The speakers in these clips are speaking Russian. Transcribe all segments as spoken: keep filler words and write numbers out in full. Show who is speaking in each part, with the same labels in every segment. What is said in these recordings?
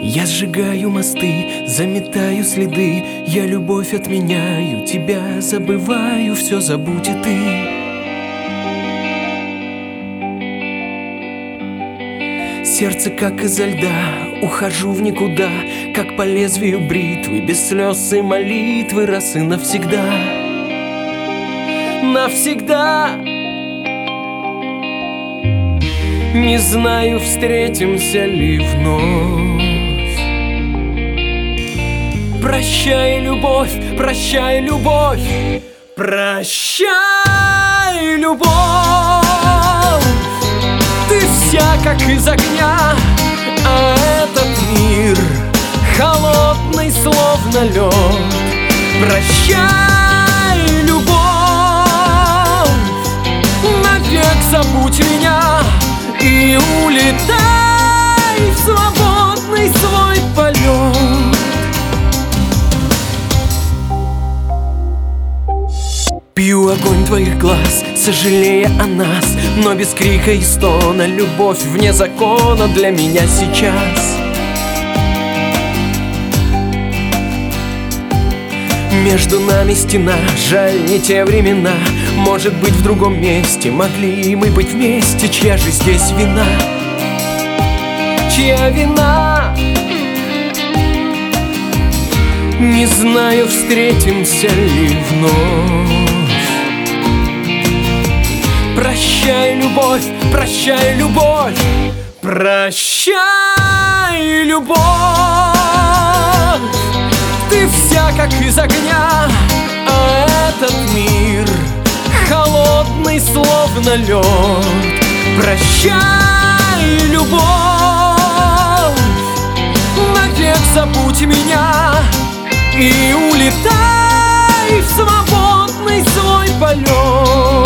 Speaker 1: Я сжигаю мосты, заметаю следы. Я любовь отменяю, тебя забываю, все забудь и ты. Сердце как изо льда, ухожу в никуда, как по лезвию бритвы, без слез и молитвы, раз и навсегда. Навсегда. Не знаю, встретимся ли вновь. Прощай, любовь, прощай, любовь, прощай, любовь. Ты вся как из огня, а этот мир холодный, словно лед. Прощай, любовь, навек забудь меня и улетай в свободный свой полет. Пью огонь твоих глаз, сожалея о нас, но без крика и стона. Любовь вне закона для меня сейчас. Между нами стена, жаль, не те времена. Может быть, в другом месте могли мы быть вместе. Чья же здесь вина? Чья вина? Не знаю, встретимся ли вновь. Прощай, любовь, прощай, любовь, прощай, любовь. Ты вся как из огня, а этот мир холодный, словно лед. Прощай, любовь, навек забудь меня и улетай в свободный свой полет.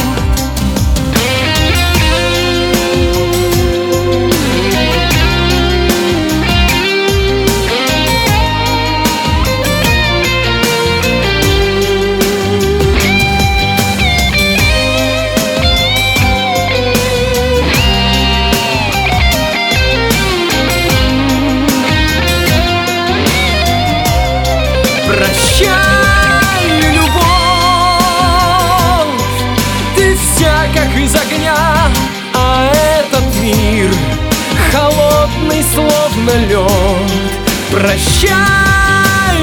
Speaker 1: Прощай, любовь, ты вся как из огня, а этот мир холодный, словно лед. Прощай,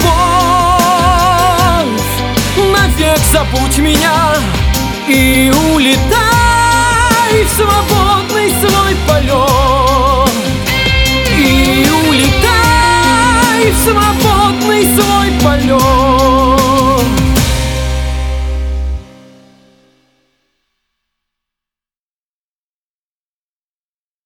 Speaker 1: любовь, навек забудь меня и улетай в свободный свой полет. И улетай в свободный свой полет.